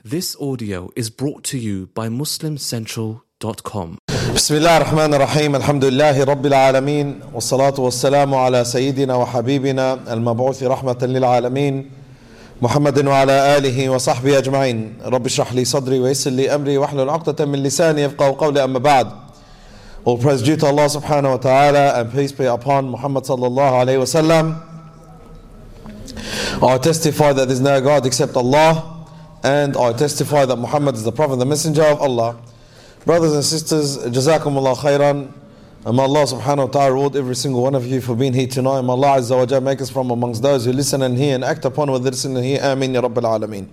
This audio is brought to you by MuslimCentral.com. بسم الله الرحمن الرحيم الحمد لله رب العالمين والصلاة والسلام على سيدنا وحبيبنا المبعوث رحمة للعالمين محمد وعلى آله وصحبه أجمعين رب اشرح لي صدري ويسر لي أمري واحلل عقدة من لساني يفقهوا قولي أما بعد. All praise due to Allah subhanahu wa ta'ala, and peace be upon Muhammad sallallahu alayhi wa sallam. I testify that there is no God except Allah, and I testify that Muhammad is the Prophet, the Messenger of Allah. Brothers and sisters, Jazakumullah khairan. And may Allah subhanahu wa ta'ala reward every single one of you for being here tonight. May Allah azza wa jalla make us from amongst those who listen and hear and act upon what they listen and hear. Ameen ya Rabbil Alameen.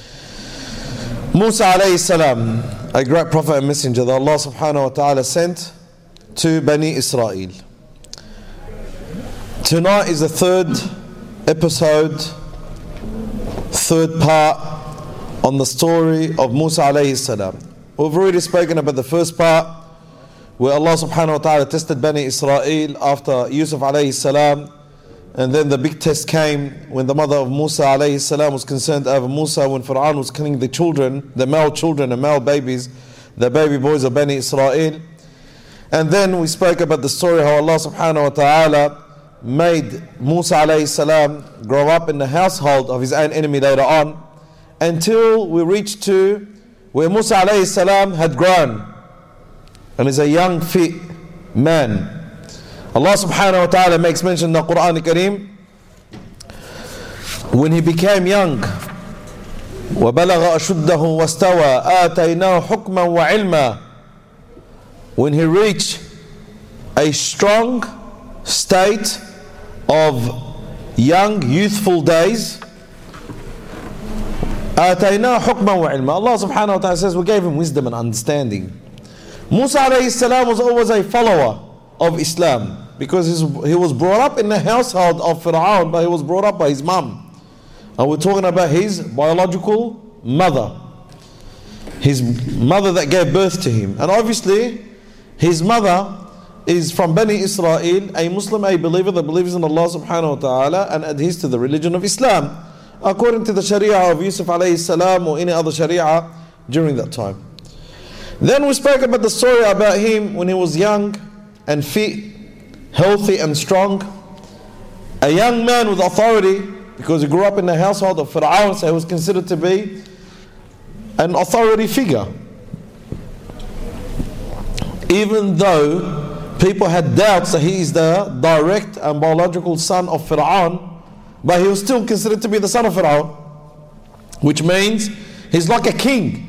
Musa alayhi salam, a great prophet and messenger that Allah subhanahu wa ta'ala sent to Bani Israel. Tonight is the third episode, third part on the story of Musa alayhi salam. We've already spoken about the first part where Allah subhanahu wa ta'ala tested Bani Israel after Yusuf alayhi salam, and then the big test came when the mother of Musa alayhi salam was concerned over Musa when Fir'aun was killing the children, the male children and male babies, the baby boys of Bani Israel. And then we spoke about the story how Allah subhanahu wa ta'ala made Musa alayhi salam grow up in the household of his own enemy later on, until we reached to where Musa alayhi salam had grown and is a young fit man. Allah subhanahu wa ta'ala makes mention in the Quran Kareem when he became young, وَبَلَغَ أَشُدَّهُ وَاسْتَوَى آتَيْنَاهُ حُكْمًا وَعِلْمًا. When he reached a strong state of young youthful days, آتَيْنَاهُ حُكْمًا وَعِلْمًا. Allah subhanahu wa ta'ala says we gave him wisdom and understanding. Musa alayhi salam was always a follower of Islam because he was brought up in the household of Fir'aun, but he was brought up by his mum. And we're talking about his biological mother, his mother that gave birth to him. And obviously his mother is from Bani Israel, a Muslim, a believer that believes in Allah subhanahu wa ta'ala and adheres to the religion of Islam according to the Sharia of Yusuf alayhi salam or any other Sharia during that time. Then we spoke about the story about him when he was young and fit, healthy and strong, a young man with authority because he grew up in the household of Fir'aun, so he was considered to be an authority figure. Even though people had doubts that he is the direct and biological son of Fir'aun, but he was still considered to be the son of Fir'aun, which means he's like a king.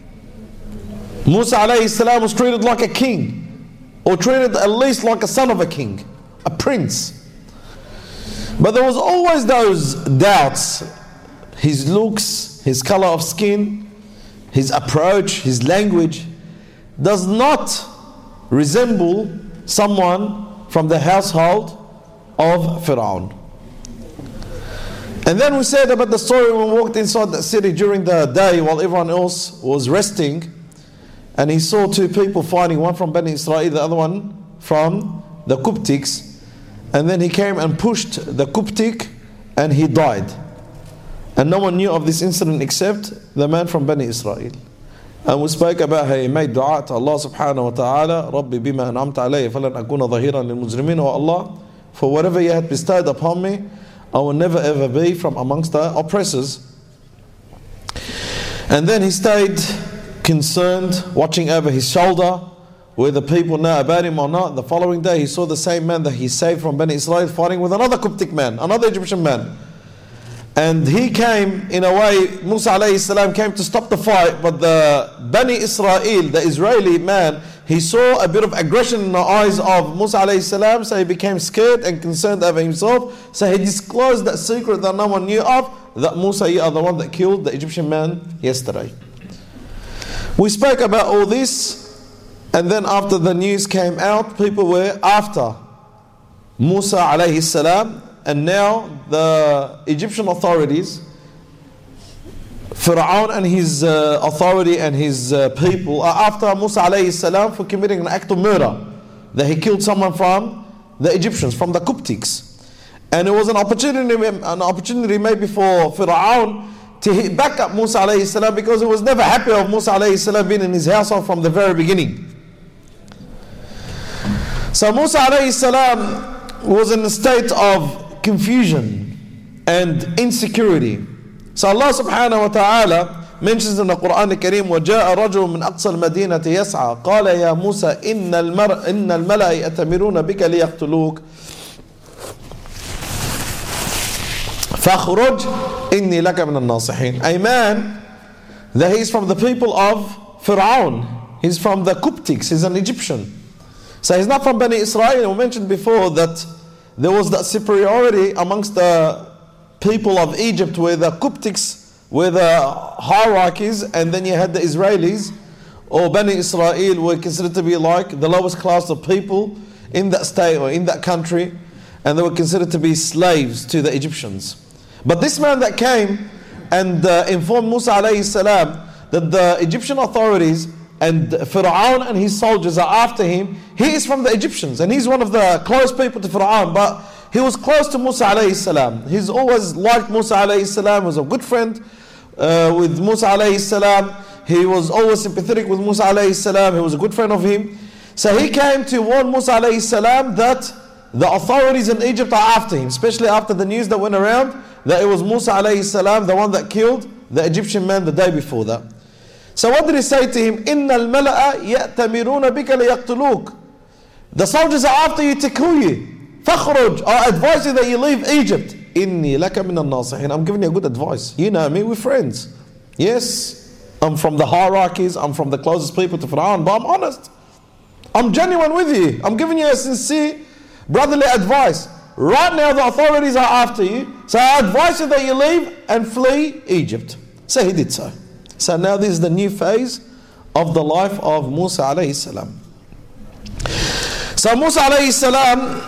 Musa alayhi salam was treated like a king, or treated at least like a son of a king, a prince. But there was always those doubts. His looks, his color of skin, his approach, his language does not resemble someone from the household of Fir'aun. And then we said about the story when we walked inside the city during the day while everyone else was resting, and he saw two people fighting, one from Bani Israel, the other one from the Coptics. And then he came and pushed the Coptic and he died. And no one knew of this incident except the man from Bani Israel. And we spoke about how he made dua to Allah subhanahu wa ta'ala, Rabbi bima an'amta alayya falan akuna dhahiran lil mujrimin. Oh Allah, for whatever you had bestowed upon me, I will never ever be from amongst the oppressors. And then he stayed concerned, watching over his shoulder, whether people know about him or not. The following day he saw the same man that he saved from Bani Israel fighting with another Coptic man, another Egyptian man. And he came, in a way, Musa alayhi salam came to stop the fight, but the Bani Israel, the Israeli man, he saw a bit of aggression in the eyes of Musa alayhi salam, so he became scared and concerned over himself. So he disclosed that secret that no one knew of, that Musa, you are the one that killed the Egyptian man yesterday. We spoke about all this, and then after the news came out, people were after Musa alayhi salam, and now the Egyptian authorities, Fir'aun and his authority and his people are after Musa alayhi salam for committing an act of murder, that he killed someone from the Egyptians, from the Coptics. And it was an opportunity maybe for Fir'aun to hit back at Musa alayhi salam because he was never happy of Musa alayhi salam being in his household from the very beginning. So Musa alayhi salam was in a state of confusion and insecurity. So Allah subhanahu wa ta'ala mentions in the Quran al-Kareem, وَجَاءَ رَجُلٌ مِّنْ أَقْصَى الْمَدِينَةِ يَسْعَى قَالَ يَا مُوسَى إِنَّ الْمَلَأَ يَأْتَمِرُونَ بِكَ لِيَقْتُلُوكَ فَاخْرُجْ إِنِّي لَكَ مِنَ النَّاصِحِينَ. A man that he's from the people of Fir'aun. He's from the Coptics. He's an Egyptian. So he's not from Bani Israel. We mentioned before that there was that superiority amongst the people of Egypt where the Coptics were the hierarchies, and then you had the Israelis or Bani Israel were considered to be like the lowest class of people in that state or in that country, and they were considered to be slaves to the Egyptians. But this man that came and informed Musa alayhi salam that the Egyptian authorities and Fir'aun and his soldiers are after him, he is from the Egyptians and he's one of the close people to Fir'aun, but he was close to Musa alayhi salam. He's always liked Musa alayhi salam, was a good friend with Musa alayhi salam. He was always sympathetic with Musa alayhi salam. He was a good friend of him. So he came to warn Musa alayhi salam that the authorities in Egypt are after him, especially after the news that went around that it was Musa alayhi salam, the one that killed the Egyptian man the day before that. So what did he say to him? إِنَّ الْمَلَأَ يَأْتَمِرُونَ بِكَ لِيَقْتُلُوكَ. The soldiers are after you to kill you. فَخْرُجْ. I advise you that you leave Egypt. إِنِّي لَكَ مِنَ النَّاصِحِينَ. I'm giving you a good advice. You know me, we're friends. Yes, I'm from the hierarchies, I'm from the closest people to Fir'aun, but I'm honest. I'm genuine with you. I'm giving you a sincere brotherly advice. Right now the authorities are after you, so I advise you that you leave and flee Egypt. So he did so. So now this is the new phase of the life of Musa alayhi salam. So Musa alayhi salam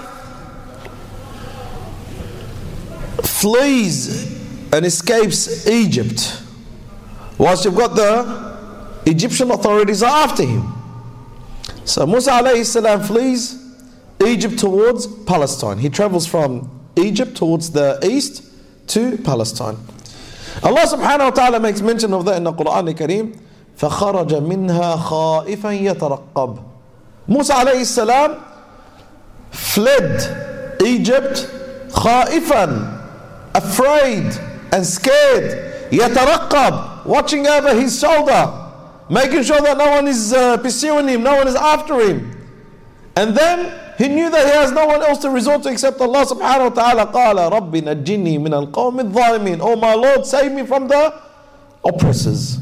flees and escapes Egypt, whilst you've got the Egyptian authorities are after him. So Musa alayhi salam flees Egypt towards Palestine. He travels from Egypt towards the east to Palestine. Allah subhanahu wa ta'ala makes mention of that in the Quran al-Kareem. فَخَرَجَ مِنْهَا خَائِفًا يَتَرَقَّبُ. Musa alayhi salam fled Egypt خائفًا, afraid and scared, يَتَرَقَّبُ, watching over his shoulder, making sure that no one is pursuing him, no one is after him. And then he knew that he has no one else to resort to except Allah subhanahu wa ta'ala. قَالَ رَبِّ نَجِّنِي مِنَ الْقَوْمِ الظَّالِمِينَ. Oh my Lord, save me from the oppressors.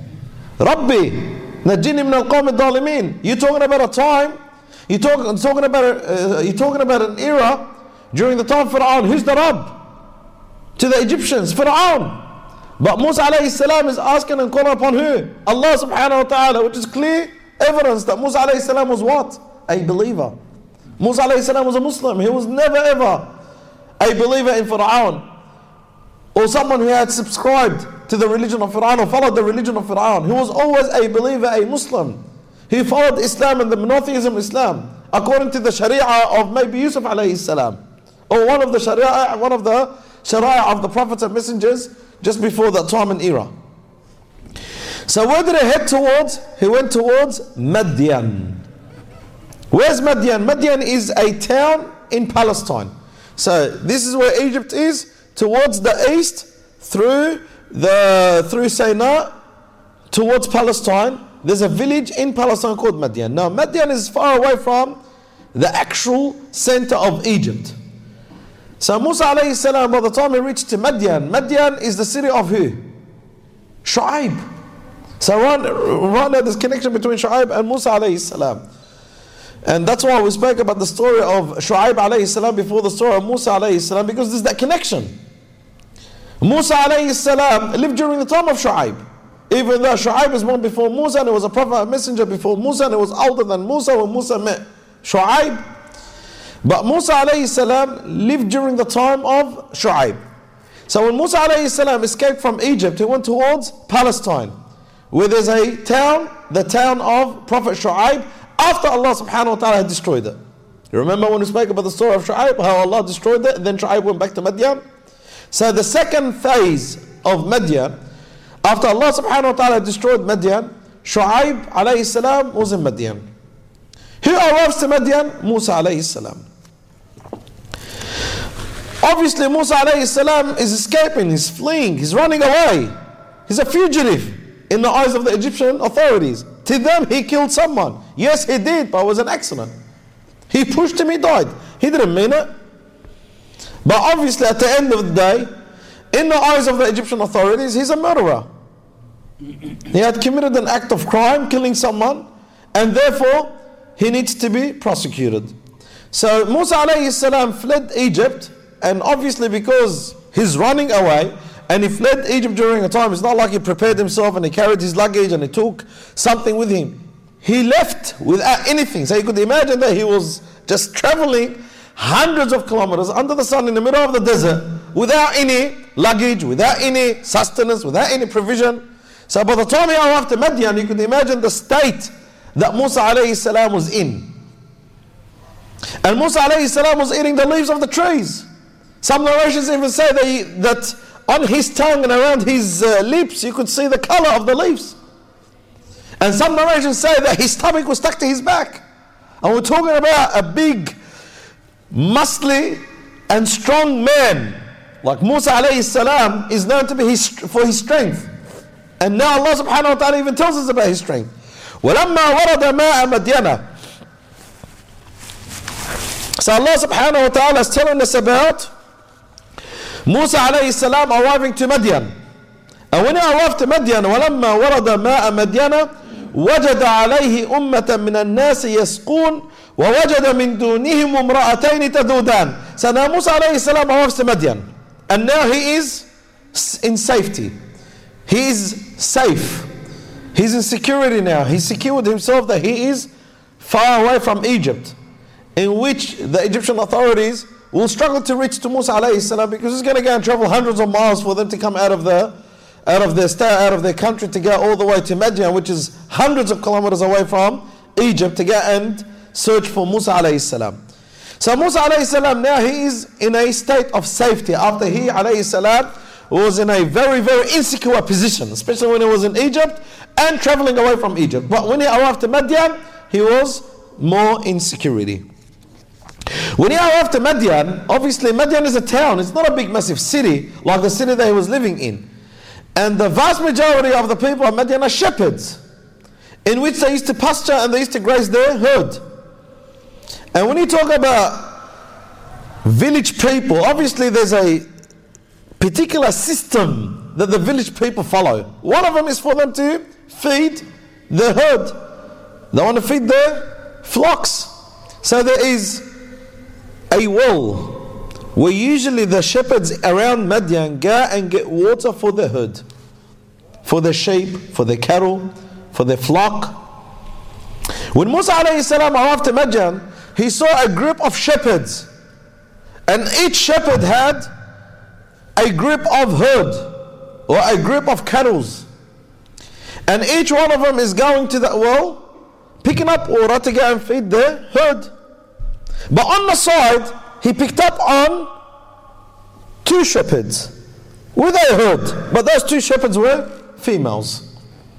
رَبِّ نَجِّنِي مِنَ الْقَوْمِ الظَّالِمِينَ. You're talking about a time, you're talking about an era during the time of Fir'aun. Who's the Rabb? To the Egyptians, Fir'aun. But Musa alayhi salam is asking and calling upon who? Allah subhanahu wa ta'ala, which is clear evidence that Musa alayhi salam was what? A believer. Musa alayhi salam was a Muslim. He was never ever a believer in Fir'aun, or someone who had subscribed to the religion of Fir'aun or followed the religion of Fir'aun. He was always a believer, a Muslim. He followed Islam and the monotheism Islam according to the Sharia of maybe Yusuf alayhi salam, or one of the Sharia of the prophets and messengers just before that time and era. So where did he head towards? He went towards Madian. Where's Madian? Madian is a town in Palestine. So this is where Egypt is, towards the east, through Sinai, towards Palestine. There's a village in Palestine called Madian. Now Madian is far away from the actual center of Egypt. So Musa alayhi salam, by the time he reached to Madian, Madian is the city of who? Shu'aib. So right now there's connection between Shu'aib and Musa alayhi salam. And that's why we spoke about the story of Shu'aib alayhi salam before the story of Musa alayhi salam, because there's that connection. Musa alayhi salam lived during the time of Shu'aib. Even though Shu'aib was born before Musa and he was a prophet, a messenger before Musa, and he was older than Musa when Musa met Shu'aib. But Musa alayhi salam lived during the time of Shu'aib. So when Musa alayhi salam escaped from Egypt, he went towards Palestine, where there's a town, the town of Prophet Shu'aib, after Allah subhanahu wa ta'ala had destroyed it. You remember when we spoke about the story of Shu'aib, how Allah destroyed it, and then Shu'aib went back to Madian? So the second phase of Madian, after Allah subhanahu wa ta'ala destroyed Madian, Shu'aib alayhi salam was in Madian. Who arrives to Madian? Musa alayhi salam. Obviously Musa alayhi salam is escaping, he's fleeing, he's running away. He's a fugitive in the eyes of the Egyptian authorities. To them he killed someone. Yes, he did, but it was an accident. He pushed him, he died. He didn't mean it. But obviously at the end of the day, in the eyes of the Egyptian authorities, he's a murderer. He had committed an act of crime, killing someone, and therefore he needs to be prosecuted. So Musa alayhi salam fled Egypt, and obviously because he's running away, and he fled Egypt during a time, it's not like he prepared himself and he carried his luggage and he took something with him. He left without anything. So you could imagine that he was just traveling hundreds of kilometers under the sun in the middle of the desert without any luggage, without any sustenance, without any provision. So by the time he arrived to Madian, you could imagine the state that Musa alayhi salam was in. And Musa alayhi salam was eating the leaves of the trees. Some narrations even say that on his tongue and around his lips you could see the color of the leaves. And some narrations say that his stomach was stuck to his back. And we're talking about a big, muscly and strong man. Like Musa alayhi salam is known to be for his strength. And now Allah subhanahu wa ta'ala even tells us about his strength. وَلَمَّا وَرَدَ مَاءَ مَدْيَنَ. So Allah subhanahu wa ta'ala is telling us about Musa alayhi salam arriving to Madian. And when he arrived to Madian, وَلَمَّا وَرَدَ مَاءَ مَدْيَنَ وَجَدَ عَلَيْهِ أُمَّةً مِنَ النَّاسِ يَسْقُونَ وَوَجَدَ مِن دُونِهِمْ امْرَأَتَيْنِ تَذُودَانِ. So now Musa alayhi salam arrives to Madian. And now he is in safety. He is safe. He's in security now. He secured himself that he is far away from Egypt, in which the Egyptian authorities will struggle to reach to Musa alayhi salam, because he's going to go and travel hundreds of miles for them to come out of their state, out of their country, to go all the way to Madian, which is hundreds of kilometers away from Egypt, to go and search for Musa alayhi salam. So Musa alayhi salam, now he is in a state of safety after he alayhi salam was in a very, very insecure position, especially when he was in Egypt and traveling away from Egypt. But when he arrived to Madian, he was more in security. When he arrived to Madian, obviously Madian is a town, it's not a big massive city like the city that he was living in. And the vast majority of the people of Madian are shepherds, in which they used to pasture and they used to graze their herd. And when you talk about village people, obviously there's a particular system that the village people follow. One of them is for them to feed the herd. They want to feed their flocks. So there is a well where usually the shepherds around Madian go and get water for their herd, for their sheep, for their cattle, for their flock. When Musa alayhi salam arrived to Madian, he saw a group of shepherds, and each shepherd had a group of herd or a group of cattle, and each one of them is going to that well, picking up water to go and feed their herd. But on the side, he picked up on two shepherds with a herd, but those two shepherds were females.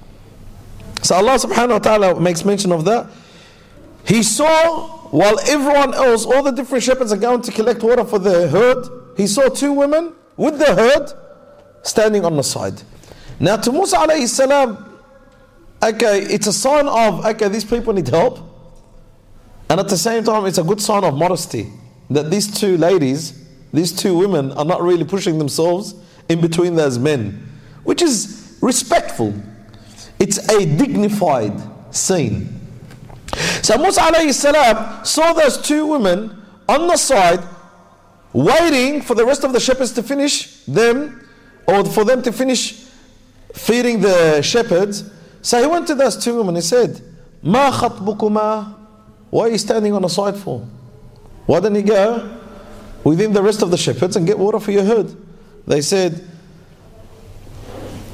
So Allah subhanahu wa ta'ala makes mention of that. He saw, while everyone else, all the different shepherds are going to collect water for their herd, he saw two women with the herd standing on the side. Now to Musa alayhi salam, okay, it's a sign of, okay, these people need help. And at the same time, it's a good sign of modesty that these two ladies, these two women are not really pushing themselves in between those men, which is respectful. It's a dignified scene. So Musa alayhi salam saw those two women on the side waiting for the rest of the shepherds to finish them, or for them to finish feeding the shepherds. So he went to those two women and said, "Ma khatbukuma?" Why are you standing on the side for? Why don't you go within the rest of the shepherds and get water for your herd? They said,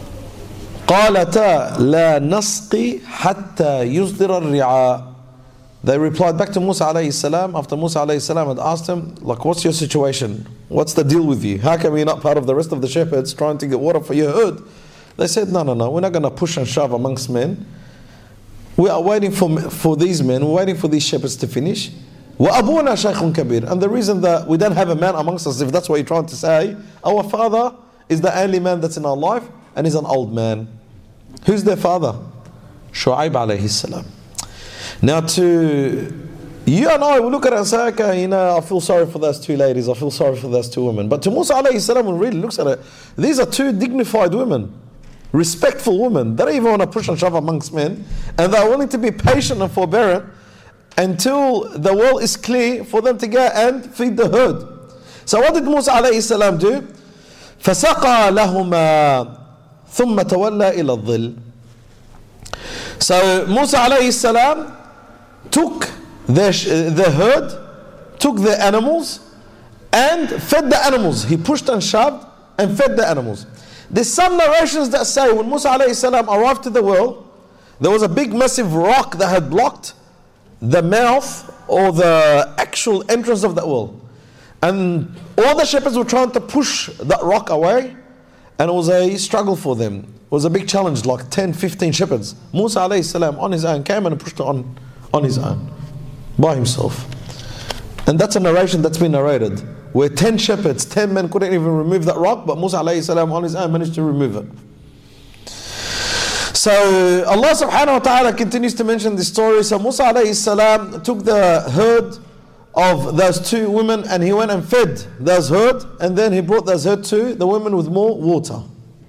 قالتا لا نسقي حتى يصدر الرعاء. They replied back to Musa alayhi salam after Musa alayhi salam had asked him, like, what's your situation? What's the deal with you? How come you're not part of the rest of the shepherds trying to get water for your herd? They said, no, we're not going to push and shove amongst men. We are waiting for these men, we're waiting for these shepherds to finish. وَأَبُونَا شَيْخٌ كَبِيرٌ. And the reason that we don't have a man amongst us, if that's what you're trying to say, our father is the only man that's in our life, and he's an old man. Who's their father? Shu'aib alayhi salam. Now to you and I, we look at it and say, okay, I feel sorry for those two ladies, I feel sorry for those two women. But to Musa alayhi salam, when he really looks at it, these are two dignified women, respectful women. They don't even want to push and shove amongst men, and they're willing to be patient and forbearant until the well is clear for them to go and feed the herd. So what did Musa alayhi salam do? فَسَقَى لَهُمَا ثُمَّ تَوَلَّى إِلَى الظِّلِّ. So Musa alayhi salam took the herd, took the animals, and fed the animals. He pushed and shoved and fed the animals. There's some narrations that say when Musa alayhi salam arrived to the well, there was a big massive rock that had blocked the mouth or the actual entrance of that well. And all the shepherds were trying to push that rock away, and it was a struggle for them. It was a big challenge, like 10, 15 shepherds. Musa alayhi salam on his own came and pushed it on his own, by himself. And that's a narration that's been narrated, where 10 shepherds, 10 men couldn't even remove that rock, but Musa alayhi salam on his own managed to remove it. So Allah subhanahu wa ta'ala continues to mention this story. So Musa alayhi salam took the herd of those two women and he went and fed those herd, and then he brought those herd to the women with more water.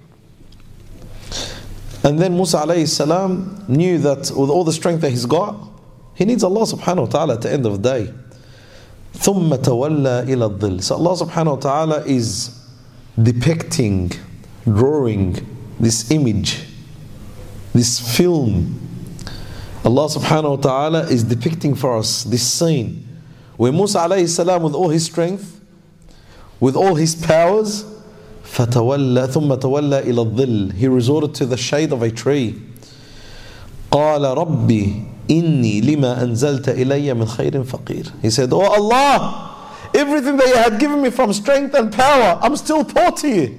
And then Musa alayhi salam knew that with all the strength that he's got, he needs Allah subhanahu wa ta'ala at the end of the day. ثُمَّ تَوَلَّى إِلَى الظِّلِّ. So Allah subhanahu wa ta'ala is depicting, drawing this image, this film. Allah subhanahu wa ta'ala is depicting for us this scene where Musa alayhi salam, with all his strength, with all his powers, فتولى ثم تولى إلى الظل, he resorted to the shade of a tree. قال ربي إني لما أنزلت إلي من خير فقير. He said, oh Allah, everything that you had given me from strength and power, I'm still poor to you.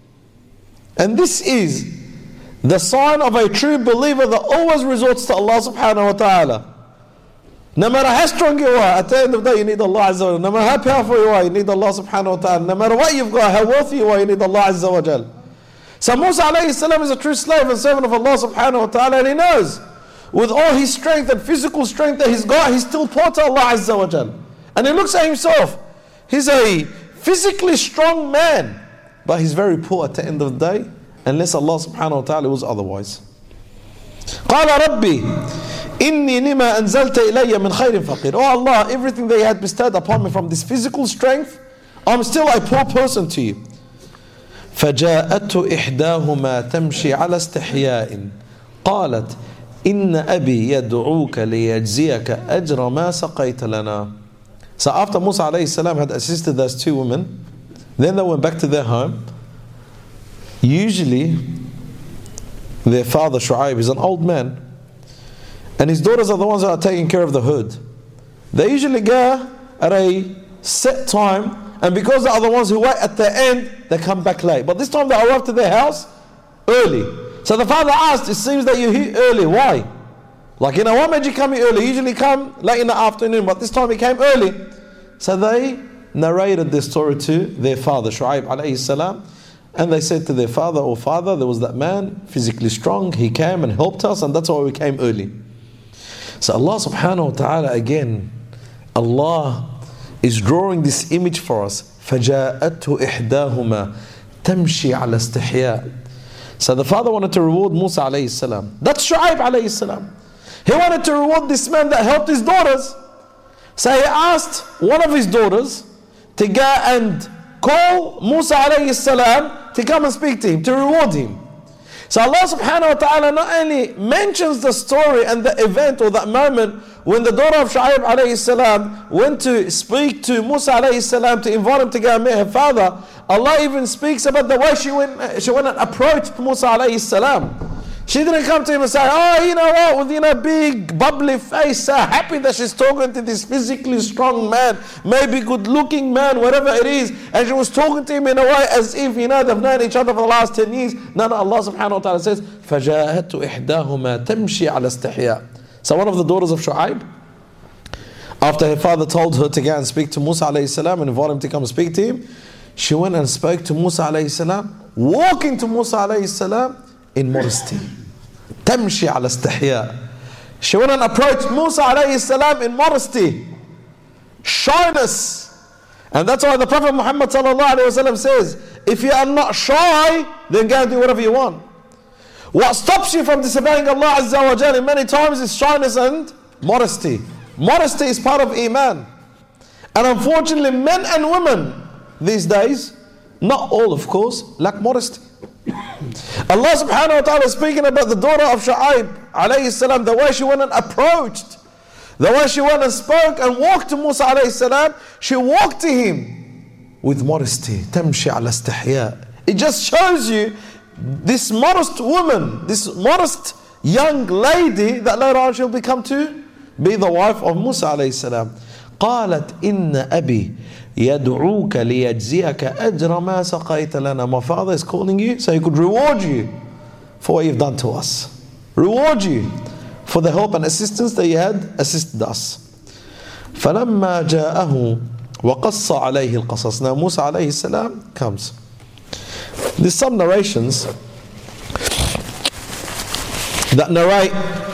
And this is the sign of a true believer that always resorts to Allah subhanahu wa ta'ala. No matter how strong you are, at the end of the day you need Allah Azza wa Jal. No matter how powerful you are, you need Allah subhanahu wa ta'ala. No matter what you've got, how wealthy you are, you need Allah Azza wa Jal. So Musa alayhi salam is a true slave and servant of Allah subhanahu wa ta'ala, and he knows with all his strength and physical strength that he's got, he's still poor to Allah Azza wa Jal. And he looks at himself, he's a physically strong man, but he's very poor at the end of the day, unless Allah subhanahu wa ta'ala was otherwise. قال ربي إني لما أنزلت إلي من خير فقير. Oh Allah, everything that you had bestowed upon me from this physical strength, I'm still a poor person to you. فجاءته إحداهما تمشي على استحياء قالت إن أبي يدعوك ليجزيك أجر ما سقيت لنا. So after Musa alayhi salam had assisted those two women, then they went back to their home. Usually their father Shu'aib is an old man, and his daughters are the ones that are taking care of the herd. They usually go at a set time, and because they are the ones who wait at the end, they come back late. But this time they arrived to their house early. So the father asked, it seems that you're here early, why? Like, why made you come here early? You usually come late in the afternoon, but this time he came early. So they narrated this story to their father, Shu'aib alayhi salam, and they said to their father, oh father, there was that man, physically strong, he came and helped us, and that's why we came early. So Allah subhanahu wa ta'ala again, Allah is drawing this image for us. فَجَاءَتْهُ إِحْدَاهُمَا تَمْشِي عَلَى اسْتِحْيَاءٍ. So the father wanted to reward Musa alayhi salam. That's Shu'aib alayhi salam. He wanted to reward this man that helped his daughters. So he asked one of his daughters to go and call Musa alayhi salam to come and speak to him, to reward him. So Allah subhanahu wa ta'ala not only mentions the story and the event or that moment when the daughter of Shu'aib alayhi salam went to speak to Musa alayhi salam to invite him to go and meet her father, Allah even speaks about the way she went and approached Musa alayhi salam. She didn't come to him and say, oh, you know what, with big bubbly face, happy that she's talking to this physically strong man, maybe good looking man, whatever it is. And she was talking to him in a way as if, they've known each other for the last 10 years. No, Allah subhanahu wa ta'ala says, فَجَاءَتْ إِحْدَاهُمَا تَمْشِي عَلَى اسْتِحْيَاءٍ. So one of the daughters of Shu'aib, after her father told her to go and speak to Musa alayhi salam and invite him to come and speak to him, she went and spoke to Musa alayhi salam, walking to Musa alayhi salam in modesty. تمشي على استحياء. She went and approached Musa alayhi salam in modesty, shyness. And that's why the Prophet Muhammad sallallahu alayhi wasallam says, if you are not shy, then go and do whatever you want. What stops you from disobeying Allah Azza wa Jalla many times is shyness and modesty. Modesty is part of Iman. And unfortunately, men and women these days, not all of course, lack modesty. Allah subhanahu wa ta'ala is speaking about the daughter of Shu'aib alayhi salam, the way she went and approached, the way she went and spoke and walked to Musa alayhi salam. She walked to him with modesty. Tamshi ala istihya. It just shows you this modest woman, this modest young lady that later on she'll become to be the wife of Musa alayhi salam. قالت إن أبي يدعوك ليجزيك أجر ما سقيت لنا. My father is calling you so he could reward you for what you've done to us. Reward you for the help and assistance that you had assisted us. فلما جاءه وقص عليه القصص. Now Musa alayhi salam comes. There's some narrations that narrate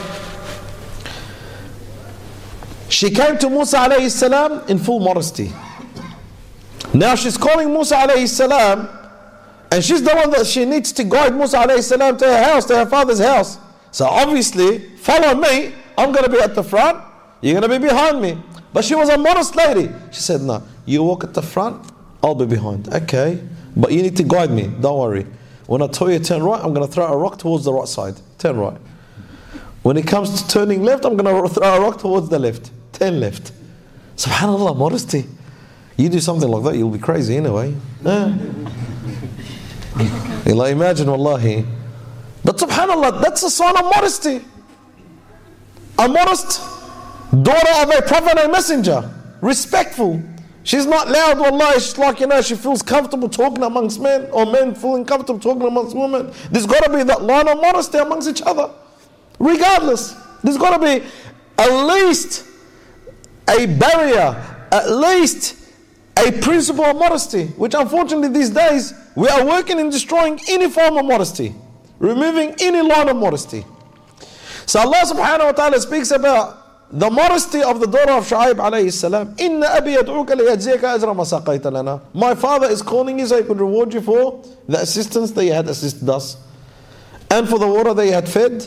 she came to Musa alayhi salam in full modesty. Now she's calling Musa alayhi salam, and she's the one that she needs to guide Musa alayhi salam to her house, to her father's house. So obviously, follow me, I'm going to be at the front, you're going to be behind me. But she was a modest lady. She said, no, you walk at the front, I'll be behind. Okay, but you need to guide me, don't worry. When I tell you to turn right, I'm going to throw a rock towards the right side. Turn right. When it comes to turning left, I'm going to throw a rock towards the left. Turn left. SubhanAllah, modesty. You do something like that, you'll be crazy anyway. Imagine, wallahi. But subhanAllah, that's a sign of modesty. A modest daughter of a prophet and messenger. Respectful. She's not loud, wallahi. She's like, she feels comfortable talking amongst men, or men feeling comfortable talking amongst women. There's got to be that line of modesty amongst each other. Regardless. There's got to be at least a barrier, at least a principle of modesty, which unfortunately these days we are working in destroying any form of modesty, removing any line of modesty. So Allah subhanahu wa ta'ala speaks about the modesty of the daughter of Shu'aib alayhi salam. Inna abi yad'uka liyajziyaka ajra ma saqayta lana. My father is calling you so he could reward you for the assistance that you had assisted us, and for the water that you had fed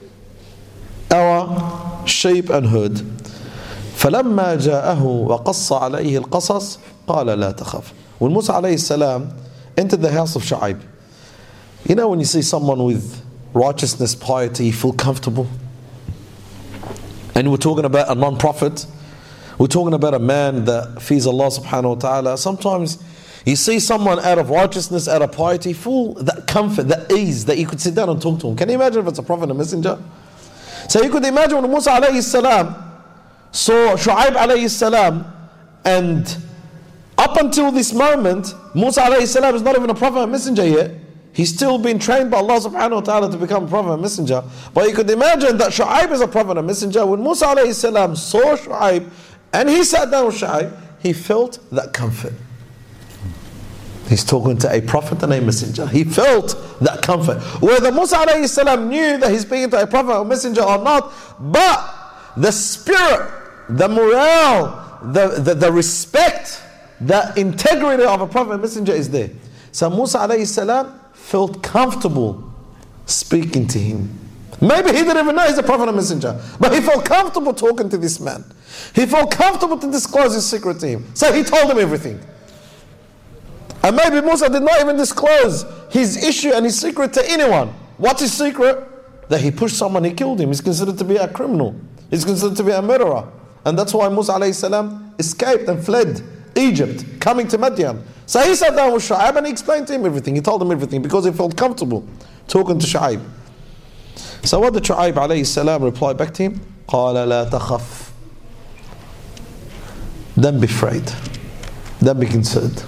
our sheep and herd. فلما جاءه وقص عليه القصص قال لا تخف. When Musa alayhi salam entered the house of Shu'aib, when you see someone with righteousness, piety, you feel comfortable. And we're talking about a non-prophet, we're talking about a man that fears Allah subhanahu wa ta'ala. Sometimes you see someone out of righteousness, out of piety, full that comfort, that ease, that you could sit down and talk to him. Can you imagine if it's a prophet and a messenger? So you could imagine when Musa alayhi salam saw Shu'aib alayhi salam, and up until this moment, Musa alayhi salam is not even a prophet and messenger yet. He's still been trained by Allah subhanahu wa ta'ala to become a prophet and messenger. But you could imagine that Shu'aib is a prophet and messenger. When Musa alayhi salam saw Shu'aib and he sat down with Shu'aib, he felt that comfort. He's talking to a prophet and a messenger. He felt that comfort. Whether Musa alayhi salam knew that he's speaking to a prophet or messenger or not, but the spirit, the morale, the respect, the integrity of a prophet and messenger is there. So Musa alayhi salam felt comfortable speaking to him. Maybe he didn't even know he's a prophet and messenger, but he felt comfortable talking to this man. He felt comfortable to disclose his secret to him. So he told him everything. And maybe Musa did not even disclose his issue and his secret to anyone. What's his secret? That he pushed someone, he killed him. He's considered to be a criminal. He's considered to be a murderer. And that's why Musa alayhi salam escaped and fled Egypt, coming to Madian. So he sat down with Shu'aib and he explained to him everything. He told him everything because he felt comfortable talking to Shu'aib. So what did Shu'aib alayhi salam reply back to him? قال لا تخف. Don't be afraid. Don't be concerned.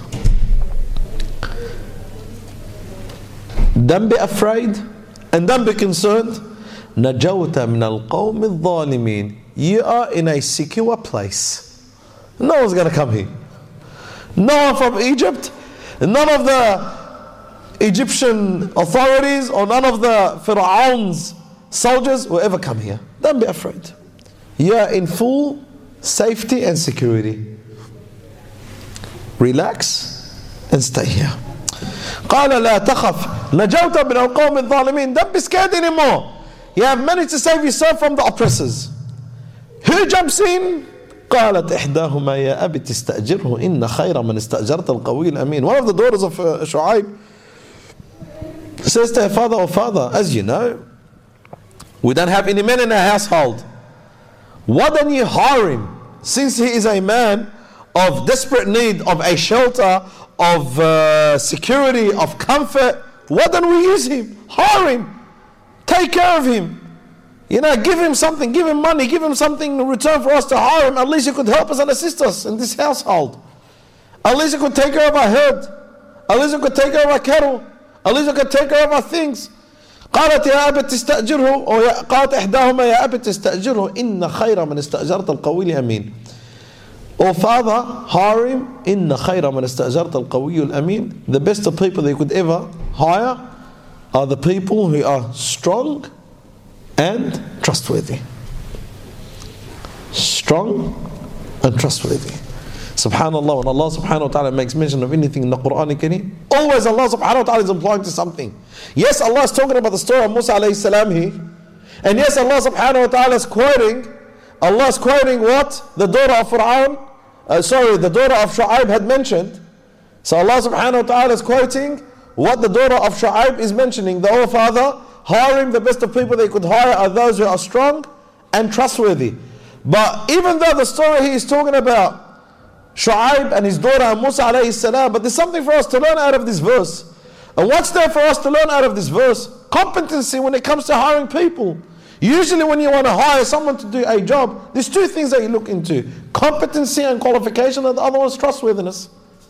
Don't be afraid and don't be concerned. نجوت من القوم الظالمين. You are in a secure place. No one's going to come here. No one from Egypt, none of the Egyptian authorities or none of the Pharaoh's soldiers will ever come here. Don't be afraid. You are in full safety and security. Relax and stay here. قال لا تخف نجوت من القوم الظالمين. Don't be scared anymore. You have managed to save yourself from the oppressors. Who jumps in? قالت إحداهما يا أبت استأجره إن خير من استأجرت القوي الأمين. One of the daughters of Shu'aib says to her father, "Oh father, as you know, we don't have any men in our household. Why don't you hire him? Since he is a man of desperate need of a shelter, of security, of comfort, why don't we use him? Hire him. Take care of him. You know, give him something, give him money, give him something in return for us to hire him. At least he could help us and assist us in this household. At least he could take care of our herd. At least he could take care of our cattle. At least he could take care of our things." قالت يا أبت استأجره أو قالت إحداهما يا أبت استأجره إن خير من استأجرت القوي الأمين. "Oh father, hire him. إن خير من استأجرت القوي الأمين." The best of people that you could ever hire are the people who are strong and trustworthy. Strong and trustworthy. Subhanallah, when Allah subhanahu wa ta'ala makes mention of anything in the Quran Kareem, always Allah subhanahu wa ta'ala is implying to something. Yes, Allah is talking about the story of Musa alayhi salam here. And yes, Allah subhanahu wa ta'ala is quoting what the daughter of the daughter of Shu'aib had mentioned. So Allah subhanahu wa ta'ala is quoting what the daughter of Shu'aib is mentioning. The old father, hiring the best of people they could hire are those who are strong and trustworthy. But even though the story he is talking about Shu'aib and his daughter Musa alayhi salam, but there's something for us to learn out of this verse. And what's there for us to learn out of this verse? Competency when it comes to hiring people. Usually when you want to hire someone to do a job, there's two things that you look into: competency and qualification, and the other one is trustworthiness.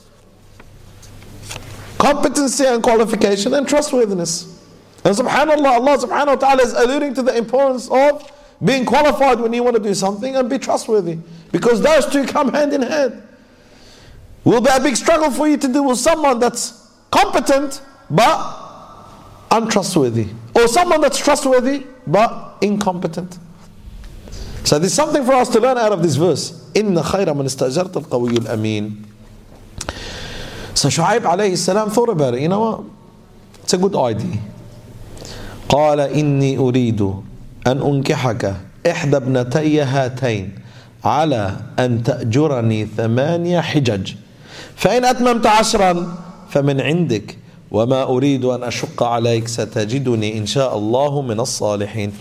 Competency and qualification and trustworthiness. And subhanAllah, Allah subhanahu wa ta'ala is alluding to the importance of being qualified when you want to do something and be trustworthy. Because those two come hand in hand. Will be a big struggle for you to do with someone that's competent but untrustworthy, or someone that's trustworthy but incompetent. So there's something for us to learn out of this verse. إِنَّ خَيْرَ مَنْ اسْتَأْجَرْتَ الْقَوِيُّ الْأَمِينَ. So Shu'aib alayhi salam thought about it. You know what? It's a good idea. قَالَ إِنِّي أُرِيدُ أَنْ أُنْكِحَكَ إِحْدَى ابْنَتَيَّ هَاتَيْنِ على أن تأجرني 8 حجج فإن أتممت 10 فمن عندك وما أريد أن أشق عليك ستجدني إن شاء الله من الصالحين.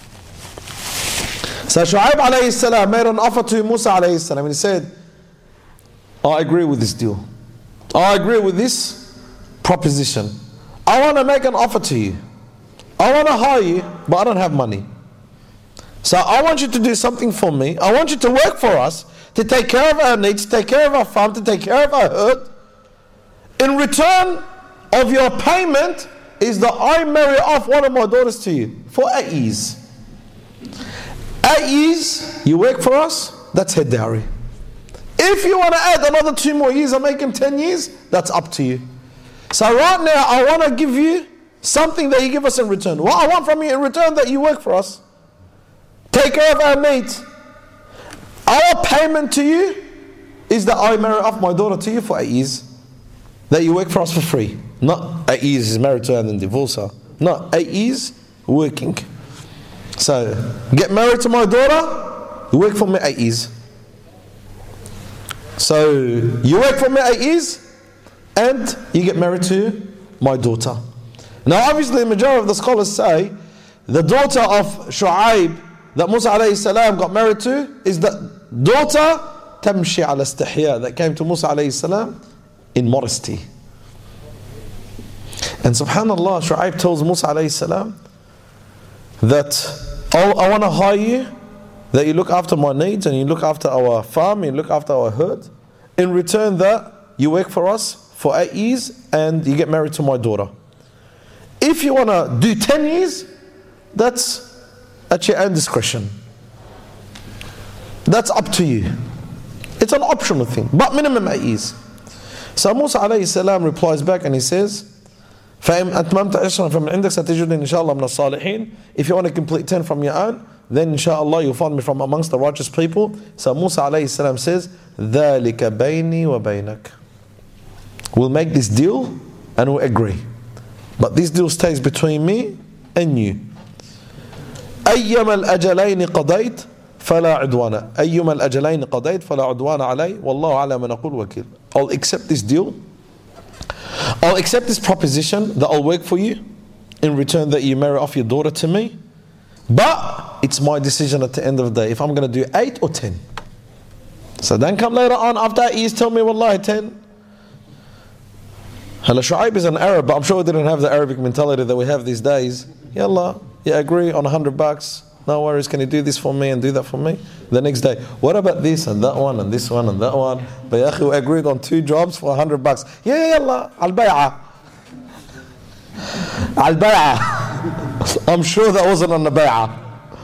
So Shu'aib alayhi salam made an offer to Musa alayhi salam, and he said, I agree with this deal. I agree with this proposition. I want to make an offer to you. I want to hire you, but I don't have money. So I want you to do something for me. I want you to work for us, to take care of our needs, to take care of our farm, to take care of our herd. In return of your payment is that I marry off one of my daughters to you for 8 years. 8 years, you work for us, that's her dowry. If you want to add another 2 more years and make them 10 years, that's up to you. So right now, I want to give you something that you give us in return. What I want from you in return that you work for us. Take care of our needs. Our payment to you is that I marry off my daughter to you for 8 years. That you work for us for free. Not 8 years is married to her and then divorce her. No, 8 years working. So, get married to my daughter, you work for me 8 years. So, you work for me 8 years and you get married to my daughter. Now obviously the majority of the scholars say the daughter of Shu'aib that Musa alayhi salam got married to is the daughter Tamshi ala istihya that came to Musa alayhi salam in modesty. And subhanallah, Shu'aib tells Musa alayhi salam that, oh, I want to hire you, that you look after my needs and you look after our farm, you look after our herd. In return that, you work for us for 8 years and you get married to my daughter. If you want to do 10 years, that's at your own discretion. That's up to you. It's an optional thing, but minimum 8 years. So Musa alayhi salam replies back and he says, فَإِنْ أَتْمَمْتَ عِشْرًا فَمِنْ عِنْدَكَ سَتَجِدُنِي إِنْ شَاءَ اللَّهُ مِنَ الصَّالِحِينَ. If you want to complete 10 from your own, then inshallah you'll find me from amongst the righteous people. So Musa alayhi salam says, ذَلِكَ بَيْنِي وَبَيْنَكَ. We'll make this deal and we'll agree. But this deal stays between me and you. أَيَّمَا الْأَجَلَيْنِ قَضَيْتَ فَلَا عُدْوَانَ أَيُّمَا الْأَجَلَيْنِ قَضَيْتَ فَلَا عُدْوَانَ عَلَيْهِ وَاللَّهُ عَلَى مَا نَقُولُ وَكِيلٌ. I'll accept this deal. I'll accept this proposition that I'll work for you in return that you marry off your daughter to me. But it's my decision at the end of the day if I'm going to do 8 or 10. So then come later on after 8 years, tell me wallahi 10. Hala Shu'aib is an Arab, but I'm sure he didn't have the Arabic mentality that we have these days. Yallah, you agree on $100. No worries, can you do this for me and do that for me? The next day, what about this and that one and this one and that one? But ya akhi, we agreed on 2 jobs for $100. Yeah, yallah, al-bay'ah. Al-bay'ah. I'm sure that wasn't on the bay'ah.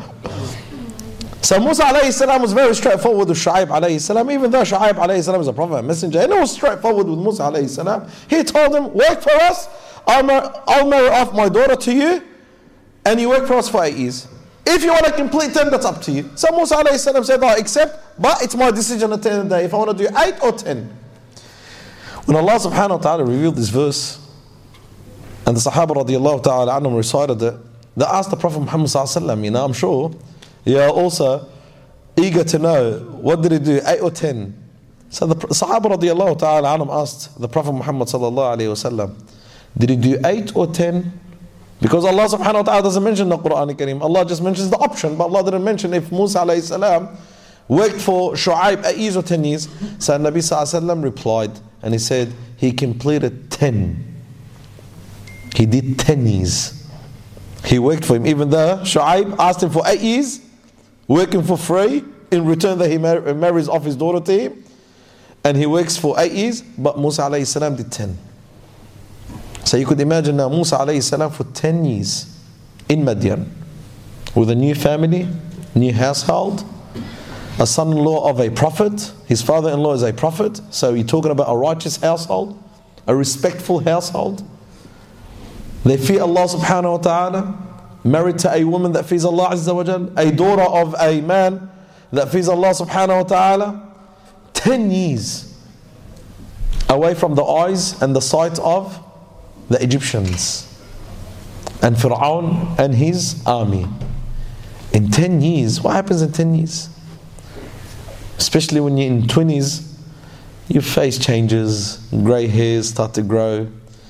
So Musa alayhi salam was very straightforward with Shu'aib alayhi salam, even though Shu'aib alayhi salam is a prophet and messenger, and he was straightforward with Musa alayhi salam. He told him, work for us, I'll marry off my daughter to you, and you work for us for 8 years. If you want to complete 10, that's up to you. So Musa alayhi salam said, I accept, but it's my decision at the end of the day, if I want to do 8 or 10. When Allah subhanahu wa ta'ala revealed this verse, and the Sahaba radiallahu ta'ala anhum recited it, they asked the Prophet Muhammad sallallahu alayhi wa sallam, I'm sure, you are also eager to know, what did he do, 8 or 10? So the Sahaba radiallahu ta'ala anhum asked the Prophet Muhammad sallallahu alayhi wa sallam, did he do 8 or 10? Because Allah subhanahu wa ta'ala doesn't mention the Quran Kareem. Allah just mentions the option, but Allah didn't mention if Musa alayhi salam worked for Shu'aib 8 years or 10 years. So Nabi sallallahu alayhi wa sallam replied and he said, he completed 10. He did 10 years. He worked for him, even though Shu'aib asked him for 8 years, working for free, in return that he marries off his daughter to him, and he works for 8 years, but Musa alayhi salam did 10. So you could imagine now Musa alayhi salam for 10 years in Madian, with a new family, new household, a son-in-law of a prophet, his father-in-law is a prophet, so you're talking about a righteous household, a respectful household. They fear Allah subhanahu wa ta'ala, married to a woman that fears Allah azza wa jal, a daughter of a man that fears Allah subhanahu wa ta'ala. 10 years away from the eyes and the sight of the Egyptians and Fir'aun and his army. In 10 years, what happens in 10 years? Especially when you're in 20s, your face changes, grey hairs start to grow,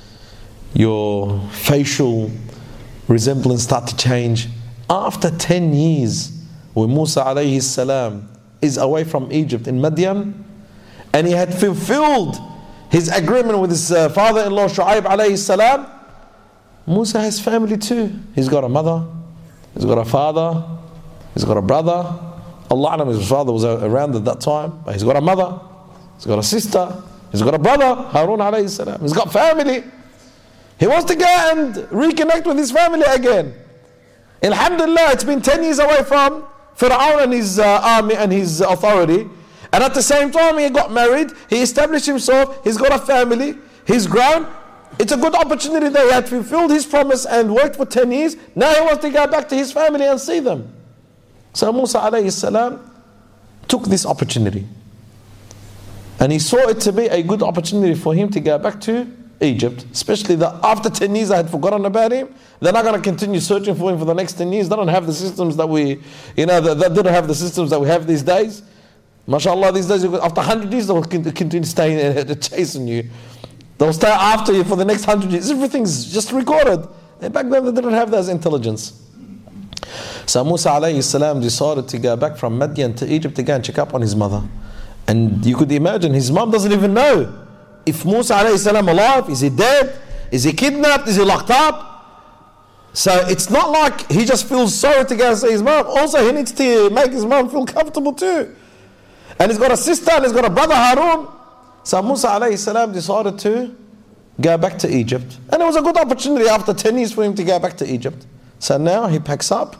your facial resemblance start to change. After 10 years, when Musa alayhi salam is away from Egypt in Madian, and he had fulfilled his agreement with his father-in-law Shu'aib alayhi salam, Musa has family too. He's got a mother, he's got a father, he's got a brother. Allah alam, his father was around at that time, but he's got a mother, he's got a sister, he's got a brother, Harun alayhi salam. He's got family. He wants to go and reconnect with his family again. Alhamdulillah, it's been 10 years away from Fir'aun and his army and his authority. And at the same time, he got married, he established himself, he's got a family, he's grown. It's a good opportunity that he had fulfilled his promise and worked for 10 years. Now he wants to go back to his family and see them. So Musa alayhi salam took this opportunity. And he saw it to be a good opportunity for him to go back to Egypt, especially that after 10 years I had forgotten about him. They're not going to continue searching for him for the next 10 years. They don't have the systems that we, that didn't have the systems that we have these days. MashaAllah, these days, after 100 years, they'll continue staying and chasing you. They'll stay after you for the next 100 years. Everything's just recorded. And back then, they didn't have that intelligence. So Musa alayhi salam decided to go back from Madian to Egypt to go and check up on his mother. And you could imagine, his mom doesn't even know if Musa alayhi salam alive, is he dead, is he kidnapped, is he locked up? So it's not like he just feels sorry to go and see his mom. Also, he needs to make his mom feel comfortable too. And he's got a sister and he's got a brother, Harun. So Musa alayhi salam decided to go back to Egypt. And it was a good opportunity after 10 years for him to go back to Egypt. So now he packs up,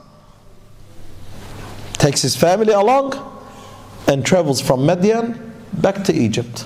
takes his family along, and travels from Madian back to Egypt.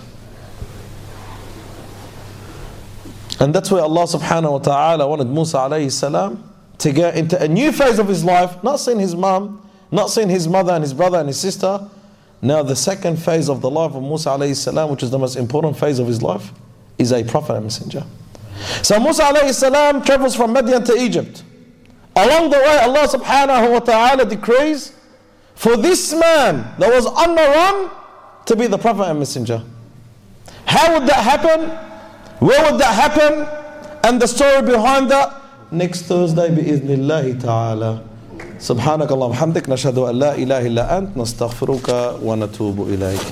And that's where Allah subhanahu wa ta'ala wanted Musa alayhi salam to go into a new phase of his life, not seeing his mom, not seeing his mother and his brother and his sister. Now the second phase of the life of Musa alayhi salam, which is the most important phase of his life, is a prophet and messenger. So Musa alayhi salam travels from Madian to Egypt. Along the way, Allah subhanahu wa ta'ala decrees for this man that was on the run to be the prophet and messenger. How would that happen? Where would that happen? And the story behind that, next Thursday bi'idhnillahi ta'ala. سبحانك اللهم وبحمدك نشهد أن لا إله إلا أنت نستغفرك ونتوب إليك.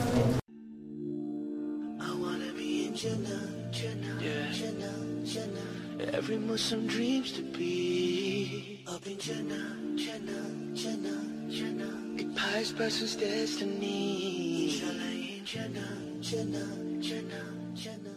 Every Muslim dreams to be up in Jannah, Jannah, Jannah, Jannah. A pious person's destiny. Inshallah in Jannah, Jannah, Jannah, Jannah.